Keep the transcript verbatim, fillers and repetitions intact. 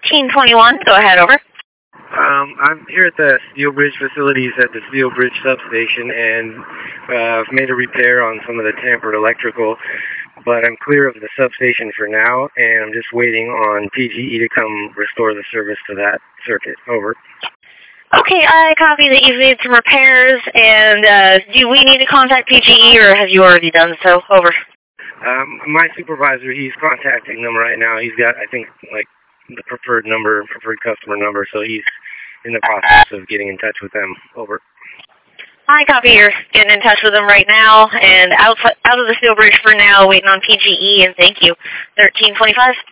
thirteen twenty-one, go ahead, over. Um, I'm here at the Steel Bridge facilities at the Steel Bridge substation, and uh, I've made a repair on some of the tampered electrical, but I'm clear of the substation for now, and I'm just waiting on P G E to come restore the service to that circuit. Over. Okay, I copy that you've made some repairs, and uh, do we need to contact P G E, or have you already done so? Over. Um, my supervisor, he's contacting them right now. He's got, I think, like, the preferred number, preferred customer number, so he's in the process of getting in touch with them. Over. I copy you're getting in touch with them right now, and out, out of the Steel Bridge for now, waiting on P G E, and thank you. thirteen twenty-five.